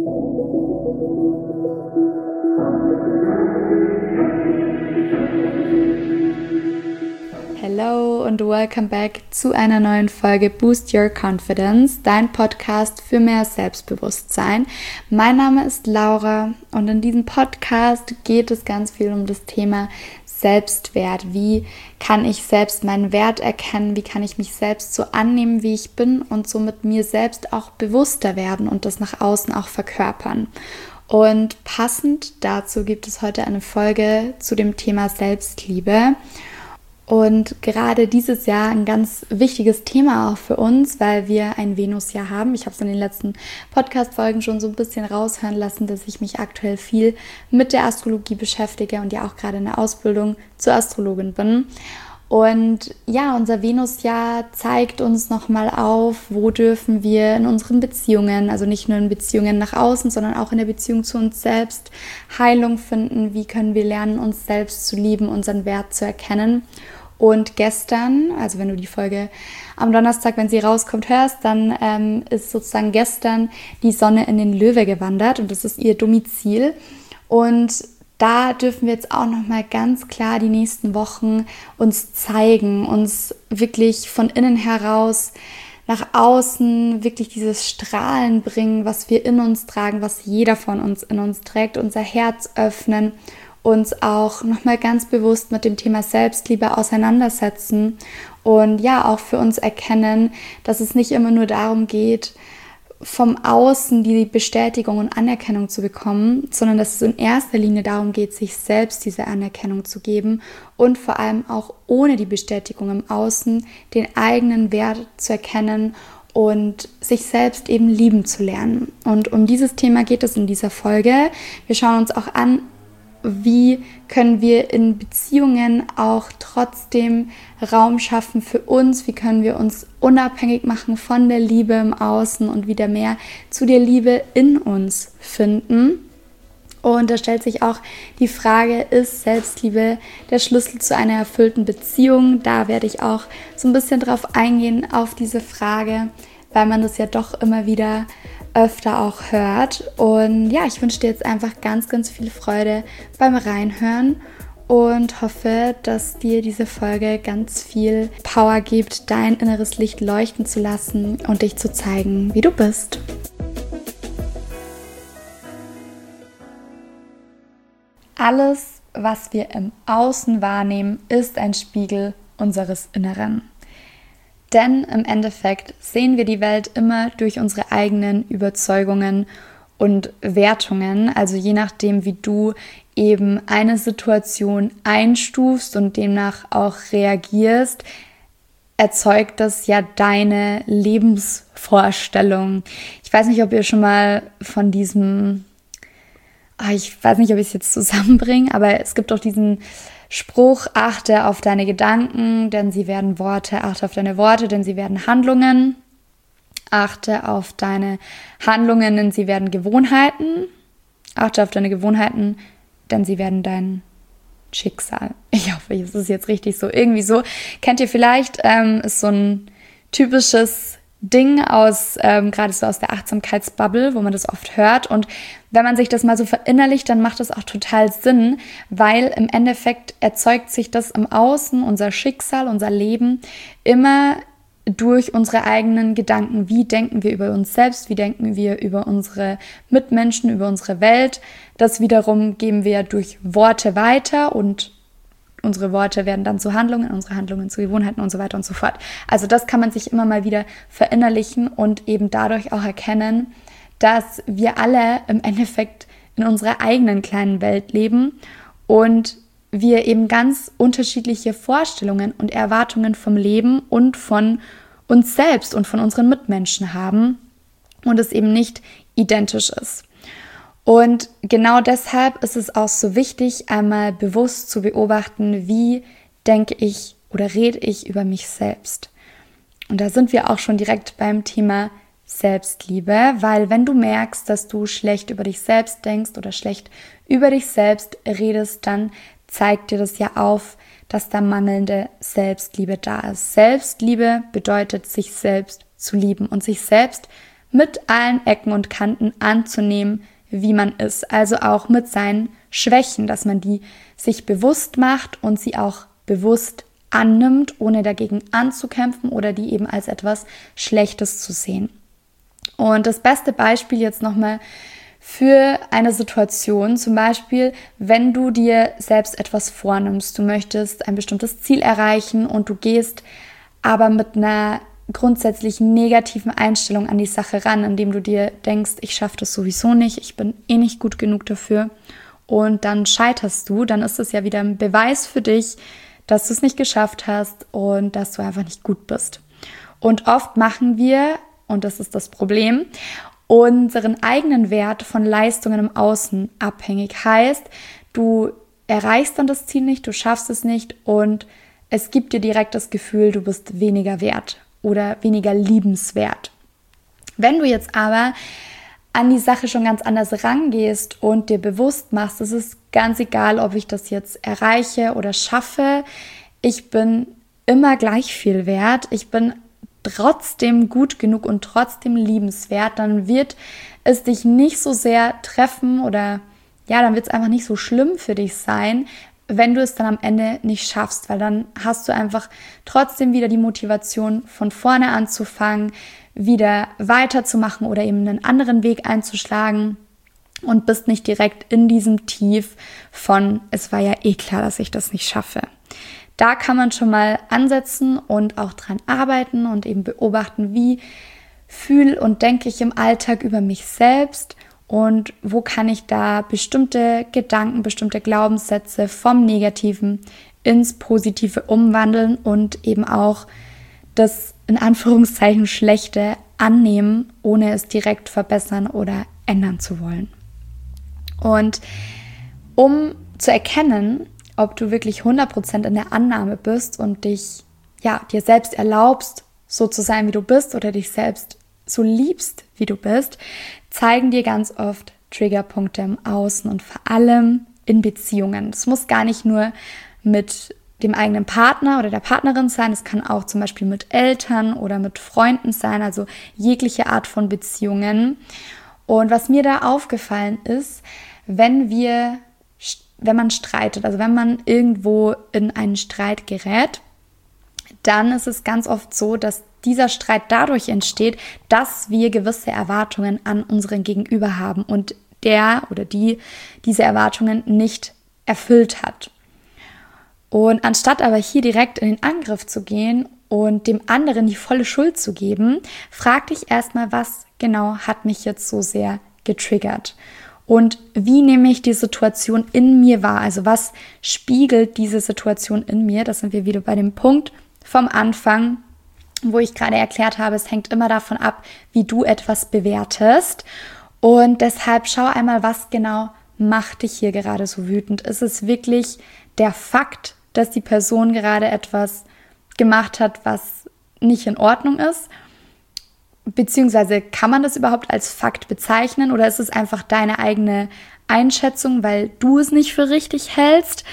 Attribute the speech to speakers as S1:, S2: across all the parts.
S1: Hello und welcome back zu einer neuen Folge Boost Your Confidence, dein Podcast für mehr Selbstbewusstsein. Mein Name ist Laura und in diesem Podcast geht es ganz viel um das Thema Selbstwert. Wie kann ich selbst meinen Wert erkennen? Wie kann ich mich selbst so annehmen, wie ich bin und somit mir selbst auch bewusster werden und das nach außen auch verkörpern? Und passend dazu gibt es heute eine Folge zu dem Thema Selbstliebe. Und gerade dieses Jahr ein ganz wichtiges Thema auch für uns, weil wir ein Venusjahr haben. Ich habe es in den letzten Podcast-Folgen schon so ein bisschen raushören lassen, dass ich mich aktuell viel mit der Astrologie beschäftige und ja auch gerade in der Ausbildung zur Astrologin bin. Und ja, unser Venusjahr zeigt uns nochmal auf, wo dürfen wir in unseren Beziehungen, also nicht nur in Beziehungen nach außen, sondern auch in der Beziehung zu uns selbst, Heilung finden. Wie können wir lernen, uns selbst zu lieben, unseren Wert zu erkennen. Und gestern, also wenn du die Folge am Donnerstag, wenn sie rauskommt, hörst, dann ist sozusagen gestern die Sonne in den Löwe gewandert und das ist ihr Domizil. Und da dürfen wir jetzt auch nochmal ganz klar die nächsten Wochen uns zeigen, uns wirklich von innen heraus nach außen wirklich dieses Strahlen bringen, was wir in uns tragen, was jeder von uns in uns trägt, unser Herz öffnen, uns auch nochmal ganz bewusst mit dem Thema Selbstliebe auseinandersetzen und ja auch für uns erkennen, dass es nicht immer nur darum geht, vom Außen die Bestätigung und Anerkennung zu bekommen, sondern dass es in erster Linie darum geht, sich selbst diese Anerkennung zu geben und vor allem auch ohne die Bestätigung im Außen den eigenen Wert zu erkennen und sich selbst eben lieben zu lernen. Und um dieses Thema geht es in dieser Folge. Wir schauen uns auch an, wie können wir in Beziehungen auch trotzdem Raum schaffen für uns? Wie können wir uns unabhängig machen von der Liebe im Außen und wieder mehr zu der Liebe in uns finden? Und da stellt sich auch die Frage, ist Selbstliebe der Schlüssel zu einer erfüllten Beziehung? Da werde ich auch so ein bisschen drauf eingehen, auf diese Frage, weil man das ja doch immer wieder öfter auch hört. Und ja, ich wünsche dir jetzt einfach ganz, ganz viel Freude beim Reinhören und hoffe, dass dir diese Folge ganz viel Power gibt, dein inneres Licht leuchten zu lassen und dich zu zeigen, wie du bist. Alles, was wir im Außen wahrnehmen, ist ein Spiegel unseres Inneren. Denn im Endeffekt sehen wir die Welt immer durch unsere eigenen Überzeugungen und Wertungen. Also je nachdem, wie du eben eine Situation einstufst und demnach auch reagierst, erzeugt das ja deine Lebensvorstellung. Ich weiß nicht, ob ihr schon mal von diesem, ich weiß nicht, ob ich es jetzt zusammenbringe, aber es gibt doch diesen Spruch, achte auf deine Gedanken, denn sie werden Worte, achte auf deine Worte, denn sie werden Handlungen, achte auf deine Handlungen, denn sie werden Gewohnheiten, achte auf deine Gewohnheiten, denn sie werden dein Schicksal. Ich hoffe, es ist jetzt richtig so, irgendwie so. Kennt ihr vielleicht, ist so ein typisches Ding aus, gerade so aus der Achtsamkeitsbubble, wo man das oft hört. Und wenn man sich das mal so verinnerlicht, dann macht das auch total Sinn, weil im Endeffekt erzeugt sich das im Außen, unser Schicksal, unser Leben, immer durch unsere eigenen Gedanken. Wie denken wir über uns selbst? Wie denken wir über unsere Mitmenschen, über unsere Welt? Das wiederum geben wir durch Worte weiter und unsere Worte werden dann zu Handlungen, unsere Handlungen zu Gewohnheiten und so weiter und so fort. Also das kann man sich immer mal wieder verinnerlichen und eben dadurch auch erkennen, dass wir alle im Endeffekt in unserer eigenen kleinen Welt leben und wir eben ganz unterschiedliche Vorstellungen und Erwartungen vom Leben und von uns selbst und von unseren Mitmenschen haben und es eben nicht identisch ist. Und genau deshalb ist es auch so wichtig, einmal bewusst zu beobachten, wie denke ich oder rede ich über mich selbst. Und da sind wir auch schon direkt beim Thema Selbstliebe, weil wenn du merkst, dass du schlecht über dich selbst denkst oder schlecht über dich selbst redest, dann zeigt dir das ja auf, dass da mangelnde Selbstliebe da ist. Selbstliebe bedeutet, sich selbst zu lieben und sich selbst mit allen Ecken und Kanten anzunehmen, wie man ist. Also auch mit seinen Schwächen, dass man die sich bewusst macht und sie auch bewusst annimmt, ohne dagegen anzukämpfen oder die eben als etwas Schlechtes zu sehen. Und das beste Beispiel jetzt nochmal für eine Situation, zum Beispiel, wenn du dir selbst etwas vornimmst, du möchtest ein bestimmtes Ziel erreichen und du gehst aber mit einer grundsätzlich negativen Einstellung an die Sache ran, indem du dir denkst, ich schaffe das sowieso nicht, ich bin eh nicht gut genug dafür und dann scheiterst du, dann ist es ja wieder ein Beweis für dich, dass du es nicht geschafft hast und dass du einfach nicht gut bist. Und oft machen wir, und das ist das Problem, unseren eigenen Wert von Leistungen im Außen abhängig. Heißt, du erreichst dann das Ziel nicht, du schaffst es nicht und es gibt dir direkt das Gefühl, du bist weniger wert oder weniger liebenswert. Wenn du jetzt aber an die Sache schon ganz anders rangehst und dir bewusst machst, es ist ganz egal, ob ich das jetzt erreiche oder schaffe, ich bin immer gleich viel wert, ich bin trotzdem gut genug und trotzdem liebenswert, dann wird es dich nicht so sehr treffen oder ja, dann wird es einfach nicht so schlimm für dich sein, wenn du es dann am Ende nicht schaffst, weil dann hast du einfach trotzdem wieder die Motivation, von vorne anzufangen, wieder weiterzumachen oder eben einen anderen Weg einzuschlagen und bist nicht direkt in diesem Tief von, es war ja eh klar, dass ich das nicht schaffe. Da kann man schon mal ansetzen und auch dran arbeiten und eben beobachten, wie fühle und denke ich im Alltag über mich selbst und wo kann ich da bestimmte Gedanken, bestimmte Glaubenssätze vom Negativen ins Positive umwandeln und eben auch das in Anführungszeichen Schlechte annehmen, ohne es direkt verbessern oder ändern zu wollen. Und um zu erkennen, ob du wirklich 100% in der Annahme bist und dich, dir selbst erlaubst, so zu sein, wie du bist oder dich selbst so liebst, wie du bist, zeigen dir ganz oft Triggerpunkte im Außen und vor allem in Beziehungen. Es muss gar nicht nur mit dem eigenen Partner oder der Partnerin sein, es kann auch zum Beispiel mit Eltern oder mit Freunden sein, also jegliche Art von Beziehungen. Und was mir da aufgefallen ist, wenn man streitet, also wenn man irgendwo in einen Streit gerät, dann ist es ganz oft so, dass dieser Streit dadurch entsteht, dass wir gewisse Erwartungen an unseren Gegenüber haben und der oder die diese Erwartungen nicht erfüllt hat. Und anstatt aber hier direkt in den Angriff zu gehen und dem anderen die volle Schuld zu geben, frag dich erstmal, was genau hat mich jetzt so sehr getriggert? Und wie nehme ich die Situation in mir wahr? Also was spiegelt diese Situation in mir? Das sind wir wieder bei dem Punkt vom Anfang, wo ich gerade erklärt habe, es hängt immer davon ab, wie du etwas bewertest. Und deshalb schau einmal, was genau macht dich hier gerade so wütend? Ist es wirklich der Fakt, dass die Person gerade etwas gemacht hat, was nicht in Ordnung ist? Beziehungsweise kann man das überhaupt als Fakt bezeichnen oder ist es einfach deine eigene Einschätzung, weil du es nicht für richtig hältst?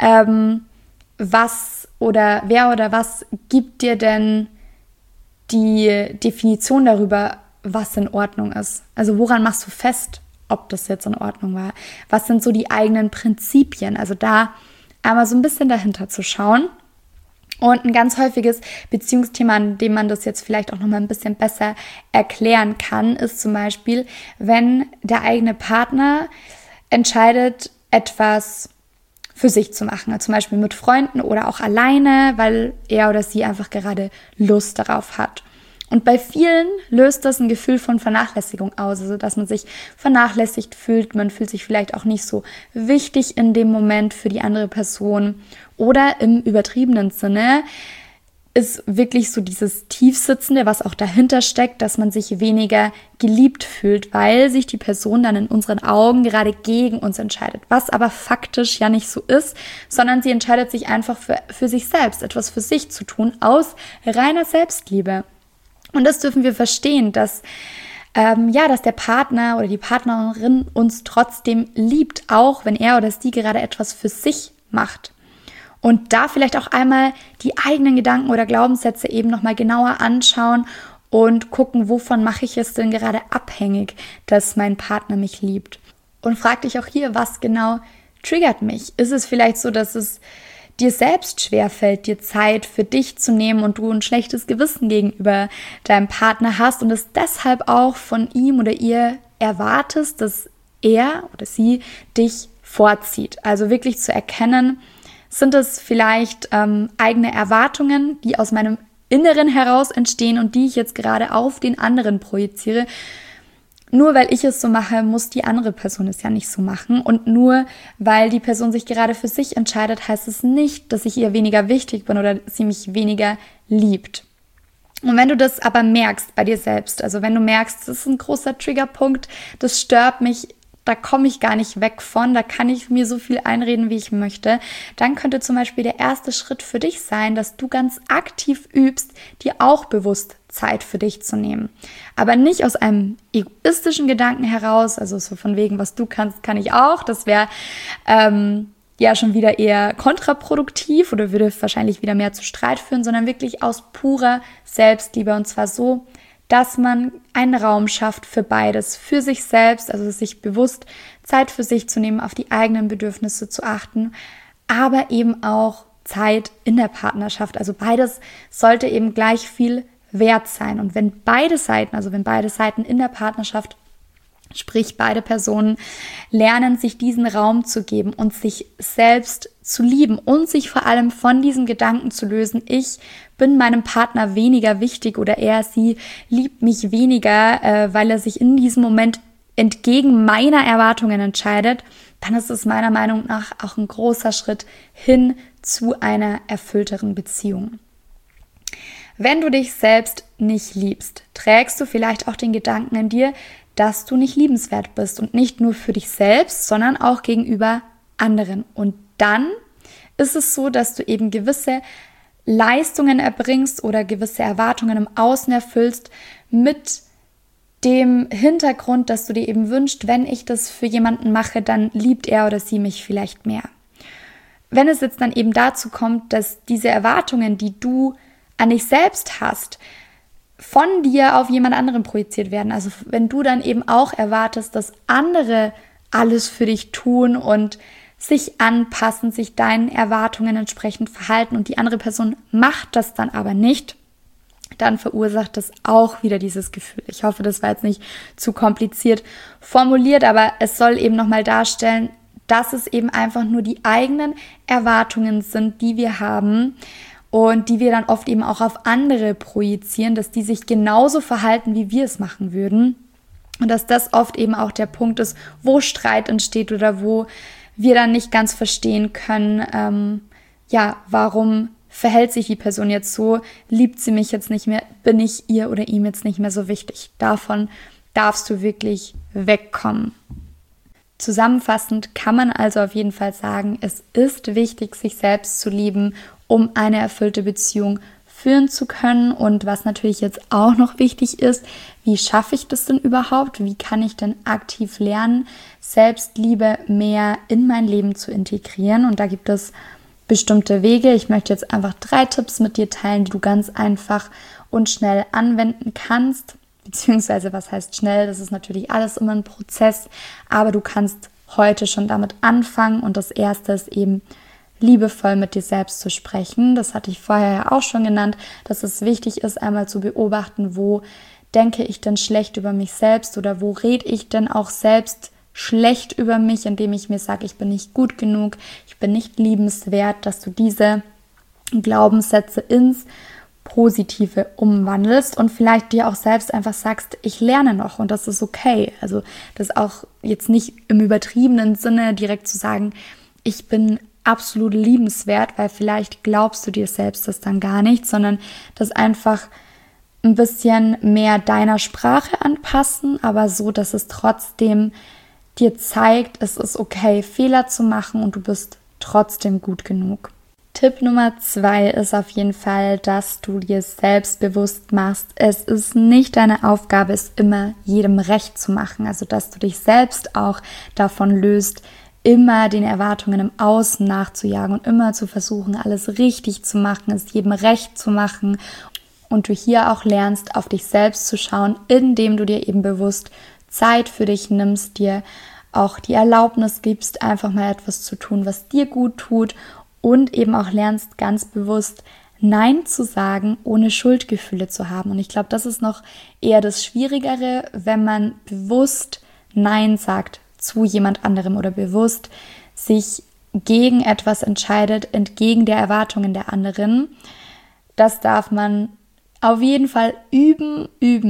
S1: Was oder wer oder was gibt dir denn die Definition darüber, was in Ordnung ist? Also woran machst du fest, ob das jetzt in Ordnung war? Was sind so die eigenen Prinzipien? Also da einmal so ein bisschen dahinter zu schauen. Und ein ganz häufiges Beziehungsthema, an dem man das jetzt vielleicht auch nochmal ein bisschen besser erklären kann, ist zum Beispiel, wenn der eigene Partner entscheidet, etwas für sich zu machen, also zum Beispiel mit Freunden oder auch alleine, weil er oder sie einfach gerade Lust darauf hat. Und bei vielen löst das ein Gefühl von Vernachlässigung aus, also dass man sich vernachlässigt fühlt, man fühlt sich vielleicht auch nicht so wichtig in dem Moment für die andere Person oder im übertriebenen Sinne ist wirklich so dieses Tiefsitzende, was auch dahinter steckt, dass man sich weniger geliebt fühlt, weil sich die Person dann in unseren Augen gerade gegen uns entscheidet, was aber faktisch ja nicht so ist, sondern sie entscheidet sich einfach für sich selbst, etwas für sich zu tun, aus reiner Selbstliebe. Und das dürfen wir verstehen, dass der Partner oder die Partnerin uns trotzdem liebt, auch wenn er oder sie gerade etwas für sich macht. Und da vielleicht auch einmal die eigenen Gedanken oder Glaubenssätze eben nochmal genauer anschauen und gucken, wovon mache ich es denn gerade abhängig, dass mein Partner mich liebt. Und frag dich auch hier, was genau triggert mich? Ist es vielleicht so, dass es dir selbst schwerfällt, dir Zeit für dich zu nehmen und du ein schlechtes Gewissen gegenüber deinem Partner hast und es deshalb auch von ihm oder ihr erwartest, dass er oder sie dich vorzieht? Also wirklich zu erkennen, sind es vielleicht eigene Erwartungen, die aus meinem Inneren heraus entstehen und die ich jetzt gerade auf den anderen projiziere. Nur weil ich es so mache, muss die andere Person es ja nicht so machen. Und nur weil die Person sich gerade für sich entscheidet, heißt es nicht, dass ich ihr weniger wichtig bin oder sie mich weniger liebt. Und wenn du das aber merkst bei dir selbst, also wenn du merkst, das ist ein großer Triggerpunkt, das stört mich, da komme ich gar nicht weg von, da kann ich mir so viel einreden, wie ich möchte, dann könnte zum Beispiel der erste Schritt für dich sein, dass du ganz aktiv übst, dir auch bewusst Zeit für dich zu nehmen. Aber nicht aus einem egoistischen Gedanken heraus, also so von wegen, was du kannst, kann ich auch. Das wäre ja schon wieder eher kontraproduktiv oder würde wahrscheinlich wieder mehr zu Streit führen, sondern wirklich aus purer Selbstliebe. Und zwar so, dass man einen Raum schafft für beides, für sich selbst, also sich bewusst Zeit für sich zu nehmen, auf die eigenen Bedürfnisse zu achten, aber eben auch Zeit in der Partnerschaft. Also beides sollte eben gleich viel wert sein. Und wenn beide Seiten in der Partnerschaft, sprich beide Personen, lernen, sich diesen Raum zu geben und sich selbst zu lieben und sich vor allem von diesem Gedanken zu lösen, ich bin meinem Partner weniger wichtig oder sie liebt mich weniger, weil er sich in diesem Moment entgegen meiner Erwartungen entscheidet, dann ist es meiner Meinung nach auch ein großer Schritt hin zu einer erfüllteren Beziehung. Wenn du dich selbst nicht liebst, trägst du vielleicht auch den Gedanken in dir, dass du nicht liebenswert bist und nicht nur für dich selbst, sondern auch gegenüber anderen. Und dann ist es so, dass du eben gewisse Leistungen erbringst oder gewisse Erwartungen im Außen erfüllst mit dem Hintergrund, dass du dir eben wünschst, wenn ich das für jemanden mache, dann liebt er oder sie mich vielleicht mehr. Wenn es jetzt dann eben dazu kommt, dass diese Erwartungen, die du an dich selbst hast, von dir auf jemand anderen projiziert werden. Also wenn du dann eben auch erwartest, dass andere alles für dich tun und sich anpassen, sich deinen Erwartungen entsprechend verhalten und die andere Person macht das dann aber nicht, dann verursacht das auch wieder dieses Gefühl. Ich hoffe, das war jetzt nicht zu kompliziert formuliert, aber es soll eben nochmal darstellen, dass es eben einfach nur die eigenen Erwartungen sind, die wir haben, und die wir dann oft eben auch auf andere projizieren, dass die sich genauso verhalten, wie wir es machen würden. Und dass das oft eben auch der Punkt ist, wo Streit entsteht oder wo wir dann nicht ganz verstehen können, warum verhält sich die Person jetzt so, liebt sie mich jetzt nicht mehr, bin ich ihr oder ihm jetzt nicht mehr so wichtig. Davon darfst du wirklich wegkommen. Zusammenfassend kann man also auf jeden Fall sagen, es ist wichtig, sich selbst zu lieben, um eine erfüllte Beziehung führen zu können. Und was natürlich jetzt auch noch wichtig ist, wie schaffe ich das denn überhaupt? Wie kann ich denn aktiv lernen, Selbstliebe mehr in mein Leben zu integrieren? Und da gibt es bestimmte Wege. Ich möchte jetzt einfach 3 Tipps mit dir teilen, die du ganz einfach und schnell anwenden kannst. Beziehungsweise, was heißt schnell? Das ist natürlich alles immer ein Prozess, aber du kannst heute schon damit anfangen. Und das erste ist eben, liebevoll mit dir selbst zu sprechen. Das hatte ich vorher ja auch schon genannt, dass es wichtig ist, einmal zu beobachten, wo denke ich denn schlecht über mich selbst oder wo rede ich denn auch selbst schlecht über mich, indem ich mir sage, ich bin nicht gut genug, ich bin nicht liebenswert, dass du diese Glaubenssätze ins Positive umwandelst und vielleicht dir auch selbst einfach sagst, ich lerne noch und das ist okay. Also das auch jetzt nicht im übertriebenen Sinne direkt zu sagen, ich bin absolut liebenswert, weil vielleicht glaubst du dir selbst das dann gar nicht, sondern das einfach ein bisschen mehr deiner Sprache anpassen, aber so, dass es trotzdem dir zeigt, es ist okay, Fehler zu machen und du bist trotzdem gut genug. Tipp Nummer 2 ist auf jeden Fall, dass du dir selbst bewusst machst, es ist nicht deine Aufgabe, es immer jedem recht zu machen, also dass du dich selbst auch davon löst, immer den Erwartungen im Außen nachzujagen und immer zu versuchen, alles richtig zu machen, es jedem recht zu machen und du hier auch lernst, auf dich selbst zu schauen, indem du dir eben bewusst Zeit für dich nimmst, dir auch die Erlaubnis gibst, einfach mal etwas zu tun, was dir gut tut und eben auch lernst, ganz bewusst Nein zu sagen, ohne Schuldgefühle zu haben. Und ich glaube, das ist noch eher das Schwierigere, wenn man bewusst Nein sagt zu jemand anderem oder bewusst sich gegen etwas entscheidet, entgegen der Erwartungen der anderen. Das darf man auf jeden Fall üben,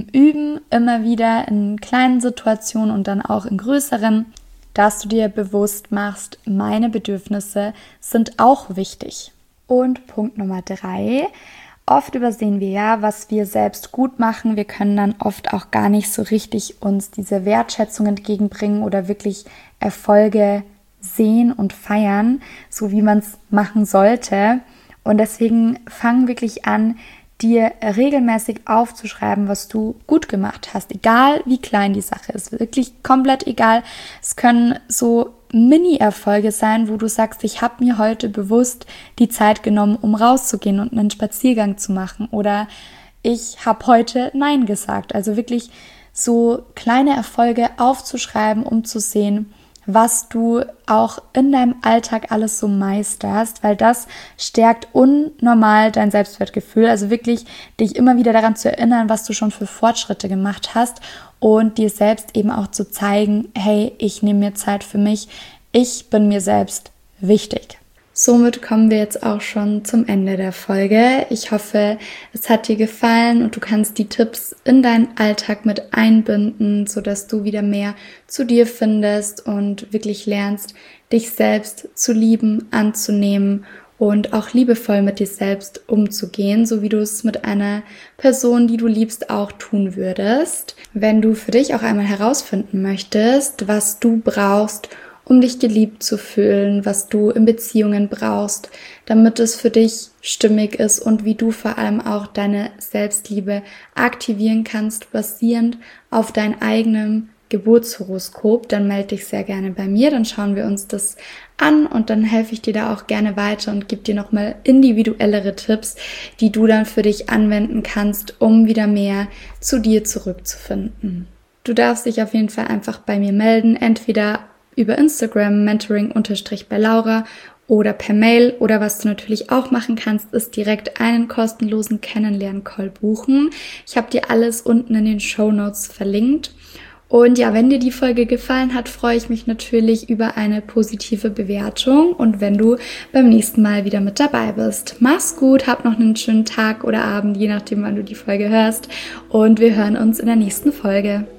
S1: immer wieder in kleinen Situationen und dann auch in größeren, dass du dir bewusst machst, meine Bedürfnisse sind auch wichtig. Und Punkt Nummer 3, oft übersehen wir ja, was wir selbst gut machen. Wir können dann oft auch gar nicht so richtig uns diese Wertschätzung entgegenbringen oder wirklich Erfolge sehen und feiern, so wie man es machen sollte. Und deswegen fang wirklich an, dir regelmäßig aufzuschreiben, was du gut gemacht hast, egal wie klein die Sache ist, wirklich komplett egal. Es können so Mini-Erfolge sein, wo du sagst, ich habe mir heute bewusst die Zeit genommen, um rauszugehen und einen Spaziergang zu machen, oder ich habe heute Nein gesagt. Also wirklich so kleine Erfolge aufzuschreiben, um zu sehen, was du auch in deinem Alltag alles so meisterst, weil das stärkt unnormal dein Selbstwertgefühl. Also wirklich dich immer wieder daran zu erinnern, was du schon für Fortschritte gemacht hast und dir selbst eben auch zu zeigen, hey, ich nehme mir Zeit für mich, ich bin mir selbst wichtig. Somit kommen wir jetzt auch schon zum Ende der Folge. Ich hoffe, es hat dir gefallen und du kannst die Tipps in deinen Alltag mit einbinden, sodass du wieder mehr zu dir findest und wirklich lernst, dich selbst zu lieben, anzunehmen und auch liebevoll mit dir selbst umzugehen, so wie du es mit einer Person, die du liebst, auch tun würdest. Wenn du für dich auch einmal herausfinden möchtest, was du brauchst, um dich geliebt zu fühlen, was du in Beziehungen brauchst, damit es für dich stimmig ist und wie du vor allem auch deine Selbstliebe aktivieren kannst, basierend auf deinem eigenen Geburtshoroskop, dann melde dich sehr gerne bei mir, dann schauen wir uns das an und dann helfe ich dir da auch gerne weiter und gebe dir nochmal individuellere Tipps, die du dann für dich anwenden kannst, um wieder mehr zu dir zurückzufinden. Du darfst dich auf jeden Fall einfach bei mir melden, entweder über Instagram mentoring_bei Laura oder per Mail, oder was du natürlich auch machen kannst, ist direkt einen kostenlosen Kennenlern-Call buchen. Ich habe dir alles unten in den Shownotes verlinkt. Und ja, wenn dir die Folge gefallen hat, freue ich mich natürlich über eine positive Bewertung und wenn du beim nächsten Mal wieder mit dabei bist. Mach's gut, hab noch einen schönen Tag oder Abend, je nachdem, wann du die Folge hörst, und wir hören uns in der nächsten Folge.